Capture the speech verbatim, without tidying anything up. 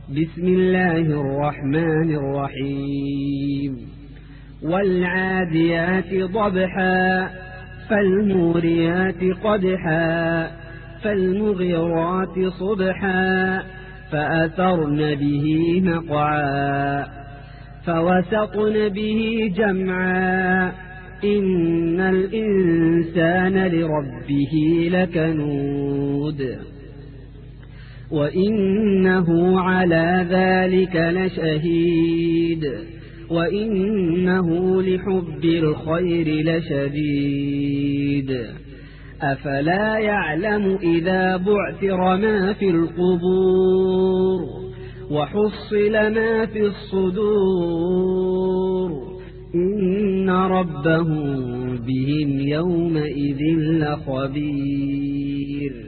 بسم الله الرحمن الرحيم والعاديات ضبحا فالموريات قدحا فالمغيرات صبحا فأثرن به نقعا فوسطن به جمعا إن الإنسان لربه لكنود وإنه على ذلك لشهيد وإنه لحب الخير لشديد أفلا يعلم إذا بعثر ما في القبور وحصل ما في الصدور إن ربهم بهم يومئذ لخبير.